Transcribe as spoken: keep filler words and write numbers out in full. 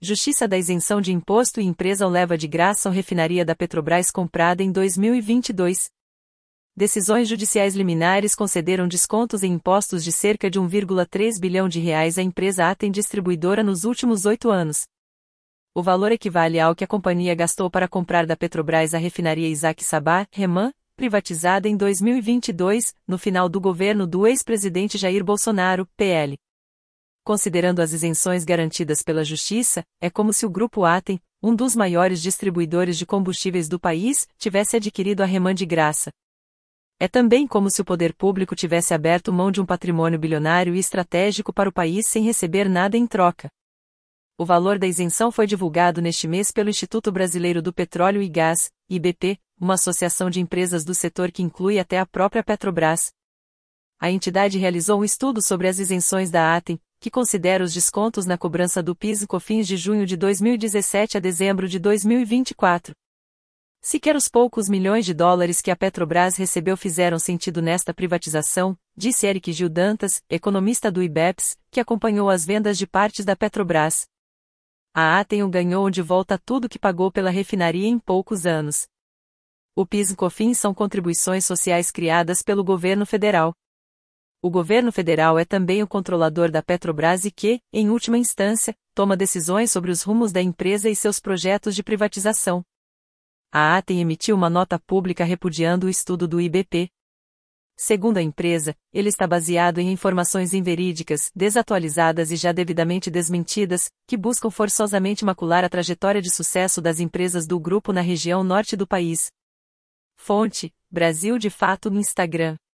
Justiça dá isenção de imposto e empresa leva de graça a refinaria da Petrobras comprada em dois mil e vinte e dois. Decisões judiciais liminares concederam descontos em impostos de cerca de um vírgula três bilhão de reais à empresa Atem Distribuidora nos últimos oito anos. O valor equivale ao que a companhia gastou para comprar da Petrobras a refinaria Isaac Sabah, REMAN, privatizada em dois mil e vinte e dois, no final do governo do ex-presidente Jair Bolsonaro, P L. Considerando as isenções garantidas pela Justiça, é como se o Grupo Atem, um dos maiores distribuidores de combustíveis do país, tivesse adquirido a REMAN de graça. É também como se o poder público tivesse aberto mão de um patrimônio bilionário e estratégico para o país sem receber nada em troca. O valor da isenção foi divulgado neste mês pelo Instituto Brasileiro do Petróleo e Gás, I B P, uma associação de empresas do setor que inclui até a própria Petrobras. A entidade realizou um estudo sobre as isenções da Atem, que considera os descontos na cobrança do PIS e COFINS de junho de dois mil e dezessete a dezembro de dois mil e vinte e quatro. Sequer os poucos milhões de dólares que a Petrobras recebeu fizeram sentido nesta privatização, disse Eric Gil Dantas, economista do IBEPS, que acompanhou as vendas de partes da Petrobras. A Atem ganhou de volta tudo que pagou pela refinaria em poucos anos. O PIS e COFINS são contribuições sociais criadas pelo governo federal. O governo federal é também o controlador da Petrobras e que, em última instância, toma decisões sobre os rumos da empresa e seus projetos de privatização. A Atem emitiu uma nota pública repudiando o estudo do I B P. Segundo a empresa, ele está baseado em informações inverídicas, desatualizadas e já devidamente desmentidas, que buscam forçosamente macular a trajetória de sucesso das empresas do grupo na região norte do país. Fonte: Brasil de Fato no Instagram.